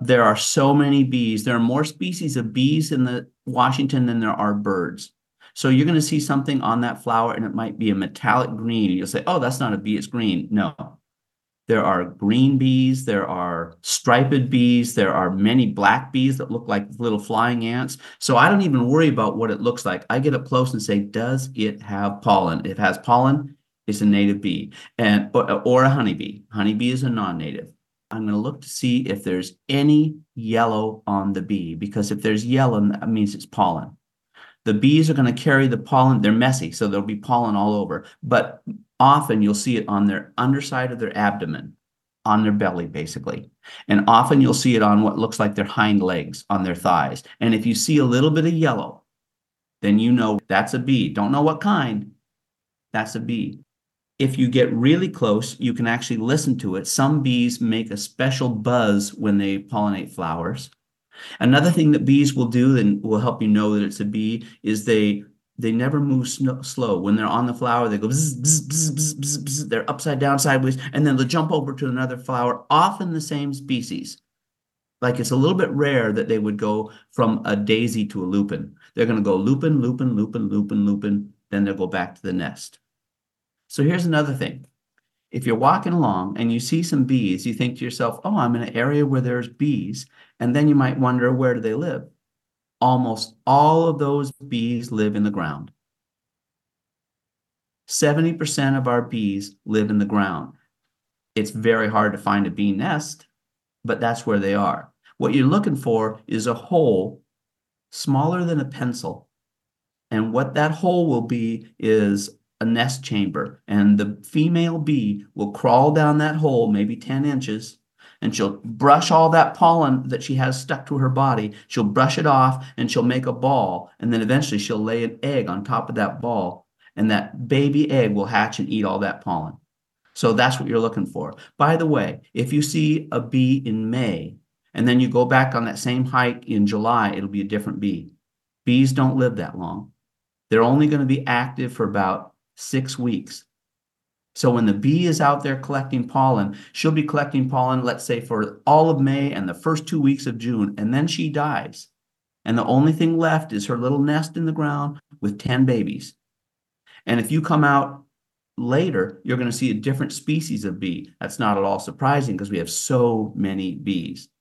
There are so many bees. There are more species of bees in the Washington than there are birds. So you're going to see something on that flower and it might be a metallic green. You'll say, oh, that's not a bee, it's green. No, there are green bees, there are striped bees, there are many black bees that look like little flying ants. So I don't even worry about what it looks like. I get up close and say, does it have pollen? If it has pollen, it's a native bee, or a honeybee. Honeybee is a non-native. I'm going to look to see if there's any yellow on the bee, because if there's yellow, that means it's pollen. The bees are going to carry the pollen. They're messy, so there'll be pollen all over. But often you'll see it on their underside of their abdomen, on their belly, basically. And often you'll see it on what looks like their hind legs, on their thighs. And if you see a little bit of yellow, then you know that's a bee. Don't know what kind, that's a bee. If you get really close, you can actually listen to it. Some bees make a special buzz when they pollinate flowers. Another thing that bees will do and will help you know that it's a bee is they never move slow. When they're on the flower, they go bzz, bzz, bzz, bzz, bzz, bzz. They're upside down, sideways, and then they'll jump over to another flower, often the same species. Like it's a little bit rare that they would go from a daisy to a lupin. They're going to go lupin, lupin, lupin, lupin, lupin, then they'll go back to the nest. So here's another thing. If you're walking along and you see some bees, you think to yourself, oh, I'm in an area where there's bees. And then you might wonder, where do they live? Almost all of those bees live in the ground. 70% of our bees live in the ground. It's very hard to find a bee nest, but that's where they are. What you're looking for is a hole smaller than a pencil. And what that hole will be is a nest chamber. And the female bee will crawl down that hole, maybe 10 inches, and she'll brush all that pollen that she has stuck to her body. She'll brush it off and she'll make a ball. And then eventually she'll lay an egg on top of that ball. And that baby egg will hatch and eat all that pollen. So that's what you're looking for. By the way, if you see a bee in May, and then you go back on that same hike in July, it'll be a different bee. Bees don't live that long. They're only going to be active for about 6 weeks. So when the bee is out there collecting pollen, she'll be collecting pollen, let's say, for all of May and the first 2 weeks of June, and then she dies. And the only thing left is her little nest in the ground with 10 babies. And if you come out later, you're going to see a different species of bee. That's not at all surprising because we have so many bees.